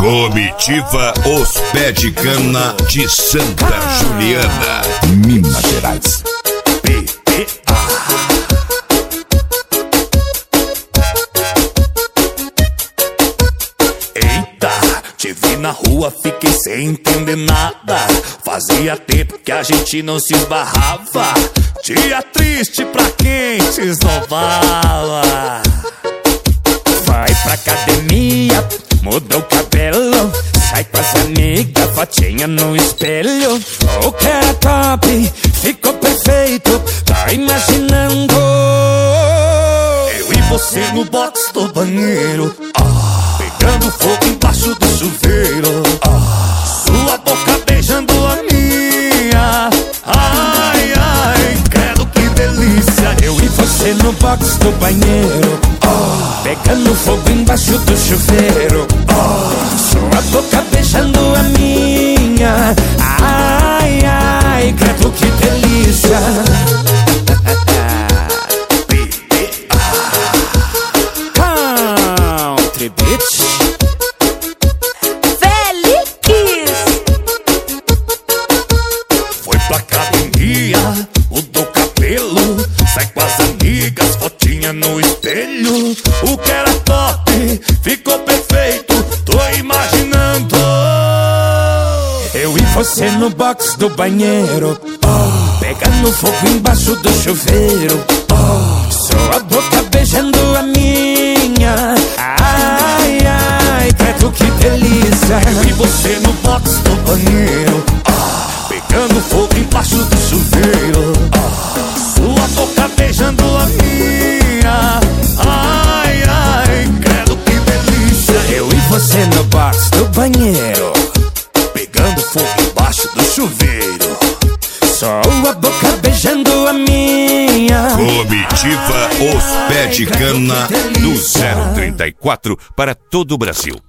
Comitiva Os Pé de Cana de Santa Juliana, Minas Gerais. Eita, te vi na rua, fiquei sem entender nada. Fazia tempo que a gente não se esbarrava. Dia triste pra quem se esnobava. Vai pra academia, muda o cabelo, sai com as amigas, fotinha no espelho. O que era top, ficou perfeito, tá imaginando eu e você no box do banheiro, pegando fogo embaixo do chuveiro, sua boca beijando a minha. Ai, ai, credo que delícia. Eu e você no box do banheiro, pegando fogo embaixo do chuveiro, sua boca beijando a minha. Ai, ai, credo que delícia. Country Beach Félix foi pra academia, mudou o cabelo, sai com as amigas, fotinha no espelho. O que era top, ficou perfeito, tô imaginando eu e você no box do banheiro, pegando fogo embaixo do chuveiro, sua boca beijando a minha. Ai, ai, credo que delícia. Eu e você no box do banheiro, pegando fogo embaixo do chuveiro, sua boca beijando a minha. Ai, ai, credo que delícia. Eu e você no box do banheiro, pegando fogo embaixo do chuveiro, sua boca beijando a minha. Comitiva Os Pé de Cana do 034 para todo o Brasil.